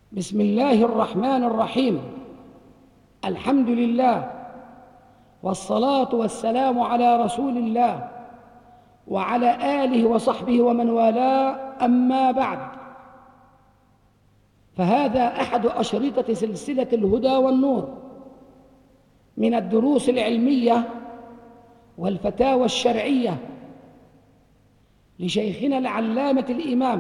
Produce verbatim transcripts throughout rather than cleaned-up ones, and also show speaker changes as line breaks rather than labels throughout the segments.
بسم الله الرحمن الرحيم. الحمد لله والصلاة والسلام على رسول الله وعلى آله وصحبه ومن والاه، أما بعد، فهذا أحد أشرطة سلسلة الهدى والنور من الدروس العلمية والفتاوى الشرعية لشيخنا العلامة الإمام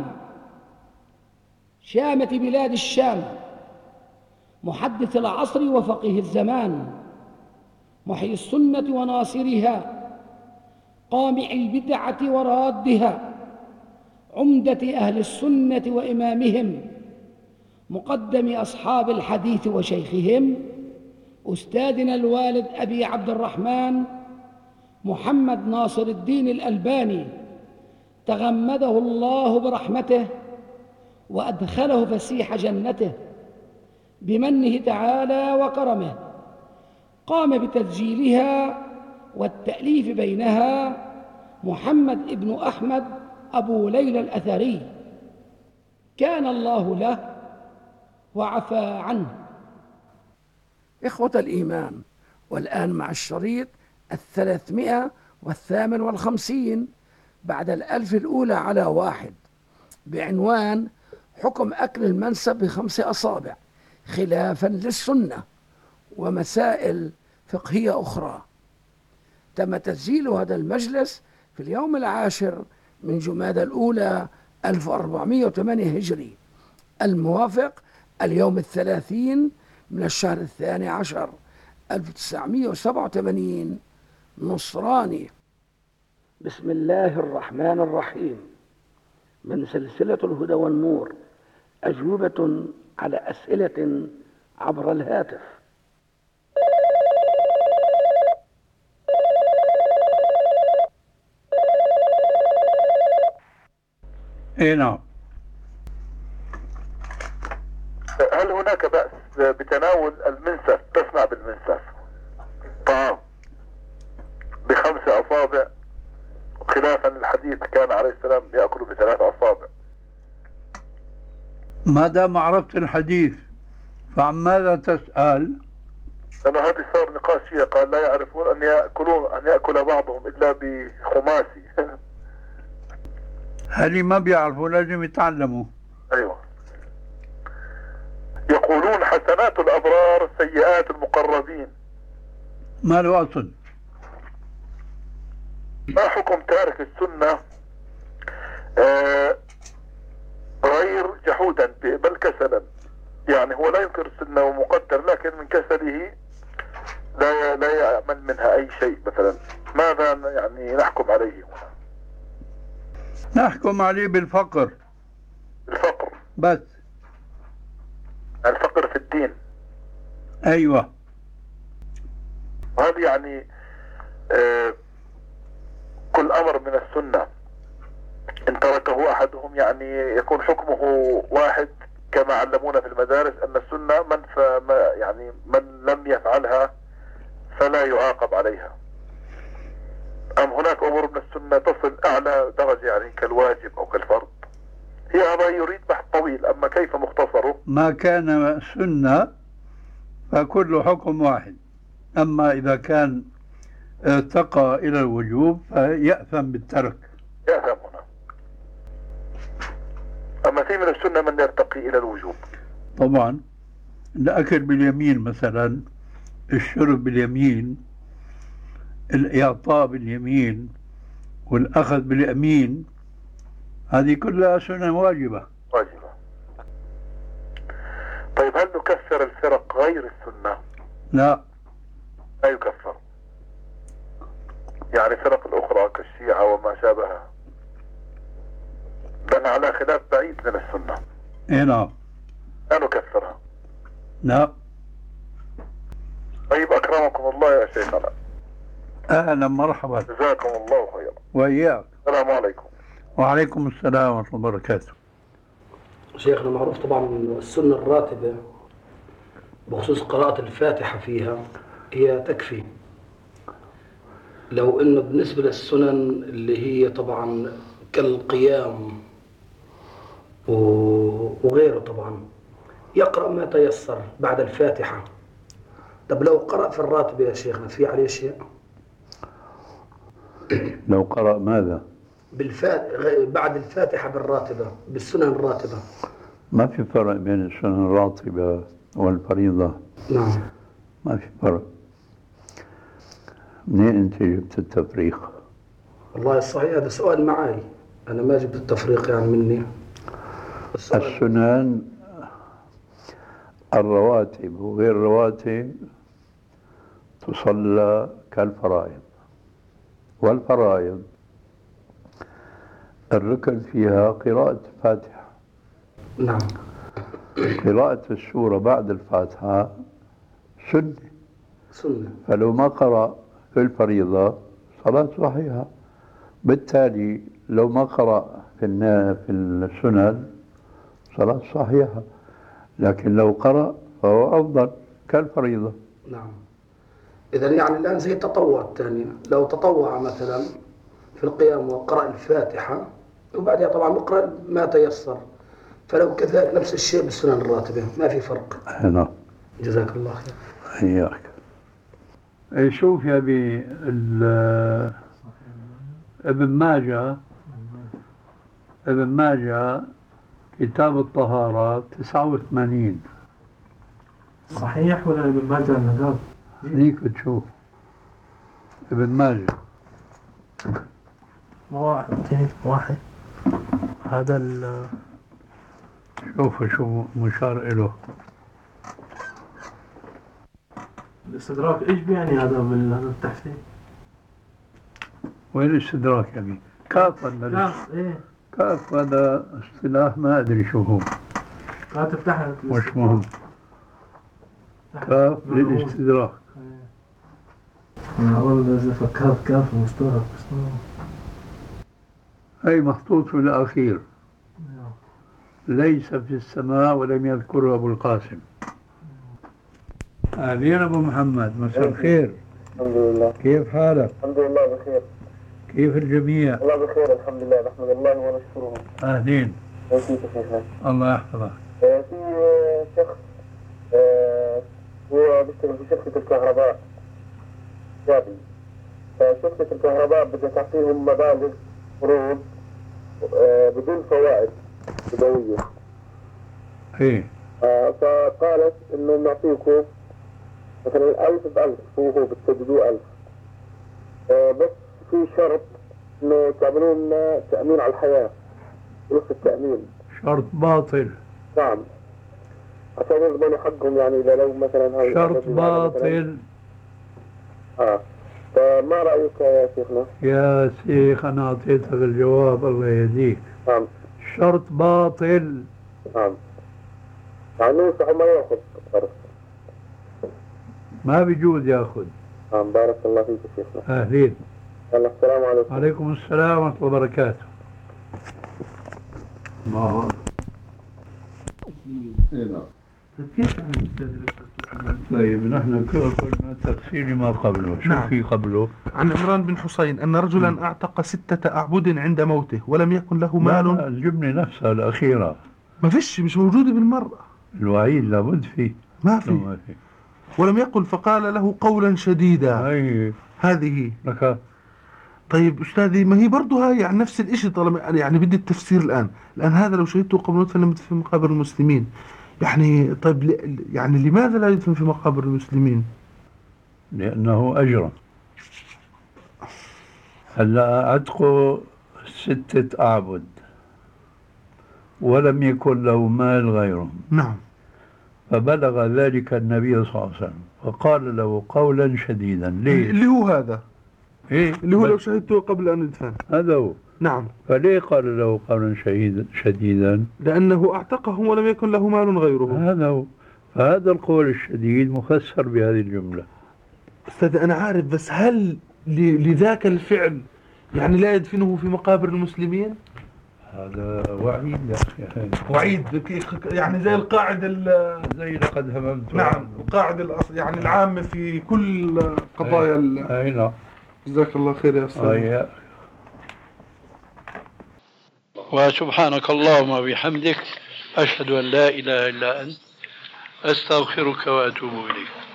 شامة بلاد الشام، محدث العصر وفقيه الزمان، محيي السنة وناصرها، قامع البدعة ورادها، عمدة أهل السنة وإمامهم، مقدم أصحاب الحديث وشيخهم، أستاذنا الوالد أبي عبد الرحمن محمد ناصر الدين الألباني، تغمده الله برحمته وأدخله فسيح جنته بمنه تعالى وكرمه. قام بتسجيلها والتأليف بينها محمد ابن أحمد أبو ليلى الأثري، كان الله له وعفى عنه. إخوة الإيمان، والآن مع الشريط الثلاثمائة والثامن والخمسين بعد الألف الأولى على واحد، بعنوان حكم أكل المنسف بخمس أصابع خلافا للسنة ومسائل فقهية أخرى. تم تسجيل هذا المجلس في اليوم العاشر من جمادى الأولى ألف وأربعمائة وثمانية هجري، الموافق اليوم الثلاثين من الشهر الثاني عشر ألف وتسعمائة وسبعة وثمانين نصراني. بسم الله الرحمن الرحيم. من سلسلة الهدى والنور، أجوبة على أسئلة عبر الهاتف.
اي نعم.
هل هناك بأس بتناول المنسف، تصنع بالمنسف طعام بخمس أصابع خلافا للحديث كان عليه السلام يأكل بثلاث أصابع؟
ما دام عرفت الحديث فعن ماذا تسأل؟
لأنه هذه صار نقاش فيها، قال لا يعرفون أن يأكلون أن يأكل بعضهم إلا بخماسي.
هل ما بيعرفوا لازم يتعلموا.
أيوة. يقولون حسنات الأبرار سيئات المقربين،
ما له أصل.
ما حكم تارك السنة آه غير جحودا بل كسلا؟ يعني هو لا ينكر السنة ومقدر، لكن من كسله لا لا يعمل منها أي شيء مثلا، ماذا يعني نحكم عليه هنا؟
نحكم عليه بالفقر.
الفقر
بس.
الفقر في الدين.
أيوة.
وهذا يعني آه كل أمر من السنة إن تركه أحدهم يعني يكون حكمه واحد، كما علمونا في المدارس أن السنة من فما يعني من لم يفعلها فلا يعاقب عليها. أم هناك أمور من السنة تصل أعلى درجة يعني كالواجب أو كالفرض؟ هي هذا يريد بحث طويل، أما كيف مختصره؟
ما كان سنة فكل حكم واحد، أما إذا كان ارتقى إلى الوجوب فيأثم بالترك.
يأثم هنا. أما في من السنة من يرتقي إلى الوجوب.
طبعا الأكل باليمين مثلا، الشرب باليمين، الإعطاء باليمين، والأخذ باليمين، هذه كلها سنة واجبة.
واجبة. طيب هل نكفر الفرق غير السنة؟
لا،
لا يكفر. يعني فرق الأخرى كالشيعة وما شابهها بل على خلاف بعيد من السنة.
اي نعم.
لا نكفرها.
لا.
طيب أكرمكم الله يا شيخنا.
أهلا مرحبا.
جزاكم الله خيرا.
وإياك.
السلام عليكم.
وعليكم السلام ورحمة الله وبركاته.
شيخنا، معروف طبعا السنة الراتبة بخصوص قراءة الفاتحة فيها هي تكفي، لو انه بالنسبة للسنن اللي هي طبعا كالقيام وغيره طبعا يقرأ ما تيسر بعد الفاتحة. طب لو قرأ في الراتبة يا شيخنا في عليه شيء؟
لو قرأ ماذا؟
بالفات... بعد الفاتحة بالراتبة بالسنن الراتبة.
ما في فرق بين السنن الراتبة والفريضة.
نعم.
ما في فرق. منين أنت جبت التفريق؟
والله الصحيح هذا سؤال معي، أنا ما جبت التفريق يعني مني.
السنن الرواتب وغير الرواتب تصلى كالفرائض، والفرائض الركن فيها قراءة الفاتحة.
نعم.
قراءة السورة بعد الفاتحة سنة.
سنة.
فلو ما قرأ في الفريضة صلاة صحيحة. بالتالي لو ما قرأ في في السنن صلاة صحيحة، لكن لو قرأ فهو أفضل كالفريضة.
نعم. إذا يعني الآن زي التطوع الثاني، لو تطوع مثلا في القيام وقرأ الفاتحة وبعدها طبعا يقرأ ما تيسر، فلو كذلك نفس الشيء بالسنن الراتبة ما في فرق.
نعم.
جزاك الله خير.
إياك. شوف يا أبي ابن ماجه ابن ماجه كتاب الطهارة تسعة وثمانين.
صحيح ولا ابن ماجه النقاب؟
هنيك تشوف ابن ماجه.
واحد اثنين واحد. هذا ال
شوف شو مشار إله.
الاستدراك ايش بيعني هذا من هذا التحسين؟
وين الاستدراك يا أبي؟ كاف ولا
كاف ايه؟
كاف هذا اصطلاح ما أدري شو هو.
كاتب تحت
مش مهم. كاف للاستدراك.
أنا أول إذا فكرت كاف مستغرب بس
أي محطوط في الأخير. ليس في السماء ولم يذكره أبو القاسم. أهلين أبو محمد، مساء الخير.
الحمد لله.
كيف حالك؟
الحمد لله بخير.
كيف الجميع؟
الله بخير الحمد لله، نحمد الله ونشكره.
أهلين.
كيف شيخنا؟
الله يحفظك.
في شخص هو بيشتغل في شركة الكهرباء شابي، فشركة الكهرباء بدها تعطيهم مبالغ قروض بدون فوائد ربوية.
إيه.
فقالت إنه نعطيكم مثلا ألف بألف وهو بتسددوه ألف، بس في شرط إنه تعملون تأمين على الحياة، فلوس التأمين.
شرط باطل.
نعم. عشان يضمنوا حقهم يعني إذا لو مثلا هاي
شرط باطل.
اه فما رأيك يا شيخنا؟
يا شيخ أنا أعطيتك الجواب الله يهديك.
نعم.
شرط باطل.
نعم. يعني ينصح ما يأخذ قرض.
ما بيجوز يأخذ.
نعم بارك الله فيك يا شيخنا.
أهلين.
يلا السلام عليكم.
عليكم السلام ورحمة الله وبركاته. الله.
كيف
طيب نحن قلنا تفسير ما قبله. شو
نعم.
في قبله؟
عن عمران بن حسين أن رجلا م. أعتق ستة أعبد عند موته ولم يكن له مال.
الجملة نفسها الأخيرة
ما فيش، مش موجودة بالمرة.
الوعيد لابد فيه.
ما في. ولم يقل فقال له قولا شديدا.
أي.
هذه
لك.
طيب أستاذي ما هي برضو هاي عن نفس الإشي طالما يعني بدي التفسير الآن. الآن هذا لو شهدته قبل ندفن في مقابر المسلمين يعني طيب يعني لماذا لا يدفن في مقابر المسلمين؟
لأنه أجر. هلا عتقوا ستة أعبد ولم يكن له مال غيرهم.
نعم.
فبلغ ذلك النبي صلى الله عليه وسلم فقال له قولا شديدا. ليه؟
اللي هو هذا
إيه؟
اللي هو لو شهدته قبل أن يدفن.
هذا هو.
نعم.
فليه قال له قولا شديدا؟
لأنه أعتقهم ولم يكن له مال غيره.
هذا هو. فهذا القول الشديد مفسر بهذه الجملة.
أستاذ أنا عارف، بس هل لذاك الفعل يعني لا يدفنه في مقابر المسلمين؟
هذا وعيد يا أخي.
وعيد يعني زي القاعدة
زي لقد هممت.
نعم القاعدة يعني العامة في كل قضايا.
أي نعم.
جزاك الله خير يا أستاذ.
وسبحانك اللهم وبحمدك أشهد أن لا إله إلا أنت
أستغفرك وأتوب إليك.